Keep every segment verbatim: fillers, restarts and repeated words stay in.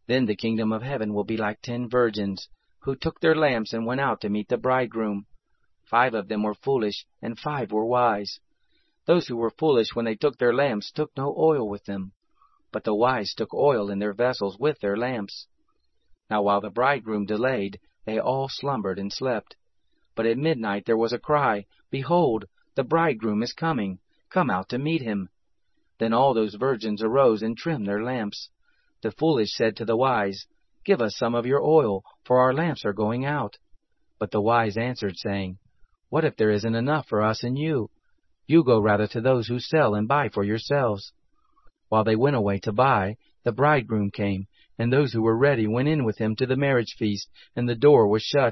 Then the kingdom of heaven will be like ten virgins, who took their lamps and went out to meet the bridegroom. Five of them were foolish, and five were wise. Those who were foolish when they took their lamps took no oil with them, but the wise took oil in their vessels with their lamps. Now while the bridegroom delayed, they all slumbered and slept. But at midnight there was a cry, Behold, the bridegroom is coming, come out to meet him. Then all those virgins arose and trimmed their lamps. The foolish said to the wise, Give us some of your oil, for our lamps are going out. But the wise answered, saying, What if there isn't enough for us and you? You go rather to those who sell and buy for yourselves. While they went away to buy, the bridegroom came, and those who were ready went in with him to the marriage feast, and the door was shut.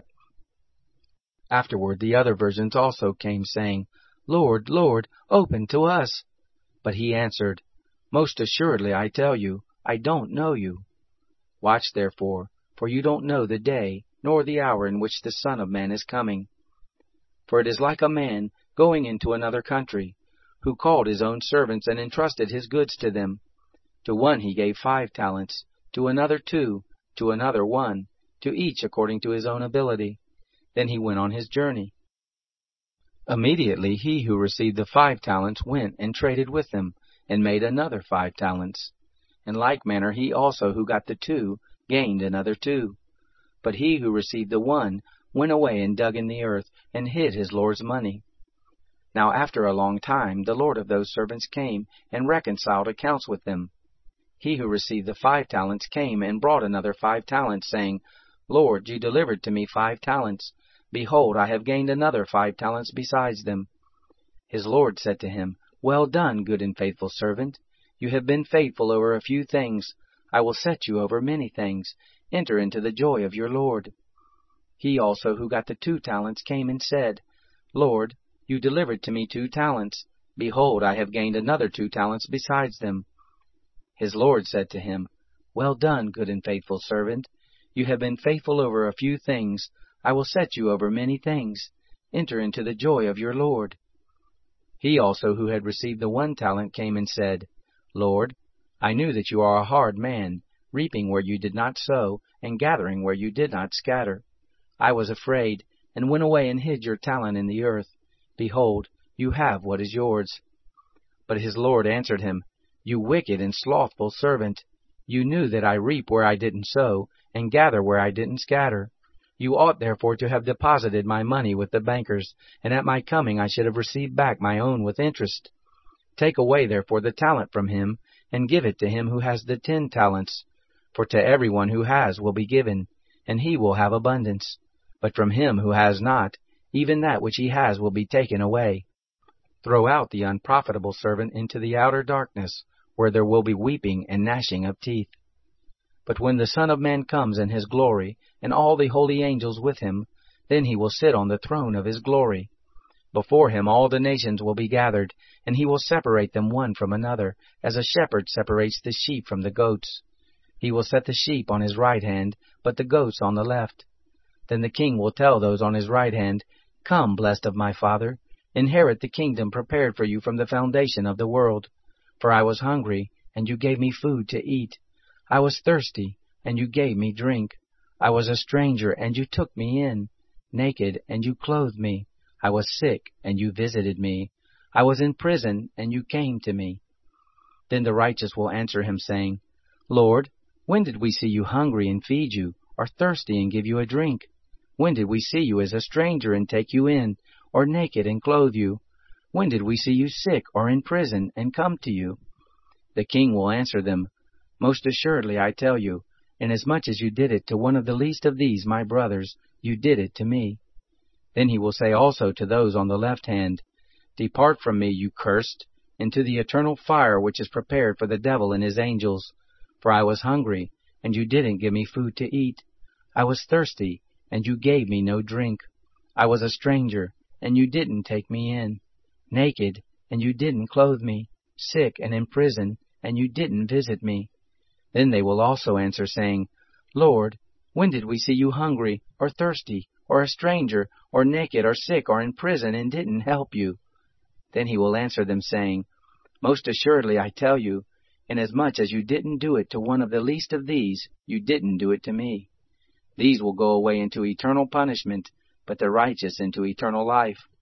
Afterward the other virgins also came, saying, Lord, Lord, open to us. But he answered, Most assuredly I tell you, I don't know you. Watch therefore, for you don't know the day, nor the hour in which the Son of Man is coming. For it is like a man going into another country, who called his own servants and entrusted his goods to them. To one he gave five talents, to another two, to another one, to each according to his own ability. Then he went on his journey. Immediately he who received the five talents went and traded with them, and made another five talents. In like manner he also who got the two gained another two. But he who received the one went away and dug in the earth, and hid his Lord's money. Now after a long time the Lord of those servants came, and reconciled accounts with them. He who received the five talents came and brought another five talents, saying, Lord, you delivered to me five talents. Behold, I have gained another five talents besides them. His Lord said to him, Well done, good and faithful servant. You have been faithful over a few things. I will set you over many things. Enter into the joy of your Lord. He also who got the two talents came and said, Lord, you delivered to me two talents. Behold, I have gained another two talents besides them. His Lord said to him, Well done, good and faithful servant. You have been faithful over a few things. I will set you over many things. Enter into the joy of your Lord. He also who had received the one talent came and said, Lord, I knew that you are a hard man, reaping where you did not sow, and gathering where you did not scatter. I was afraid, and went away and hid your talent in the earth. Behold, you have what is yours. But his Lord answered him, You wicked and slothful servant, you knew that I reap where I didn't sow, and gather where I didn't scatter. You ought therefore to have deposited my money with the bankers, and at my coming I should have received back my own with interest. Take away therefore the talent from him, and give it to him who has the ten talents. For to everyone who has will be given, and he will have abundance. But from him who has not, even that which he has will be taken away. Throw out the unprofitable servant into the outer darkness, where there will be weeping and gnashing of teeth. But when the Son of Man comes in his glory, and all the holy angels with him, then he will sit on the throne of his glory. Before him all the nations will be gathered, and he will separate them one from another, as a shepherd separates the sheep from the goats. He will set the sheep on his right hand, but the goats on the left. Then the king will tell those on his right hand, Come, blessed of my Father, inherit the kingdom prepared for you from the foundation of the world. For I was hungry, and you gave me food to eat. I was thirsty, and you gave me drink. I was a stranger, and you took me in. Naked, and you clothed me. I was sick, and you visited me. I was in prison, and you came to me. Then the righteous will answer him, saying, Lord, when did we see you hungry and feed you, or thirsty and give you a drink? When did we see you as a stranger and take you in, or naked and clothe you? When did we see you sick or in prison and come to you? The king will answer them, Most assuredly I tell you, inasmuch as you did it to one of the least of these my brothers, you did it to me. Then he will say also to those on the left hand, Depart from me, you cursed, into the eternal fire which is prepared for the devil and his angels. For I was hungry, and you didn't give me food to eat. I was thirsty, and you gave me no drink. I was a stranger, and you didn't take me in. Naked, and you didn't clothe me. Sick and in prison, and you didn't visit me. Then they will also answer, saying, Lord, when did we see you hungry, or thirsty, or a stranger, or naked, or sick, or in prison, and didn't help you? Then he will answer them, saying, Most assuredly I tell you, Inasmuch as you didn't do it to one of the least of these, you didn't do it to me. These will go away into eternal punishment, but the righteous into eternal life.